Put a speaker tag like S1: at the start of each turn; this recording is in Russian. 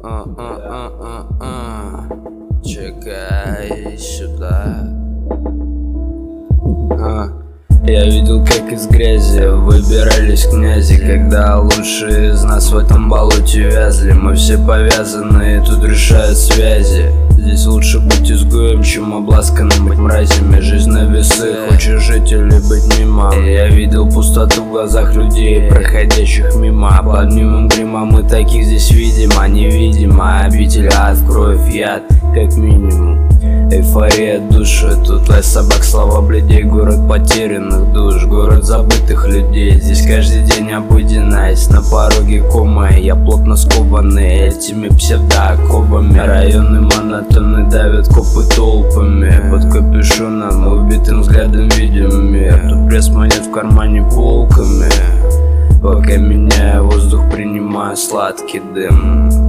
S1: Чекай сюда. Я видел, как из грязи выбирались князи, когда лучшие из нас в этом болоте вязли. Мы все повязаны, тут решают связи. Здесь лучше быть изгоем, чем обласканным быть мразями. Жизнь на весы, хочешь жить или быть мимо. Я видел пустоту в глазах людей, проходящих мимо. Под мимым гримом мы таких здесь видим, а невидимо. Обитель ад, кровь, яд, как минимум. Эйфория души, тут лай собак, слова бледей. Город потерянных душ, город забытых людей. Здесь каждый день обыденность, на пороге комы. Я плотно скованный этими псевдооковами. Районы монотонны давят копы толпами. Под капюшоном убитым взглядом видим мир. Тут пресс-монет в кармане полками. Пока меняю воздух, принимаю сладкий дым.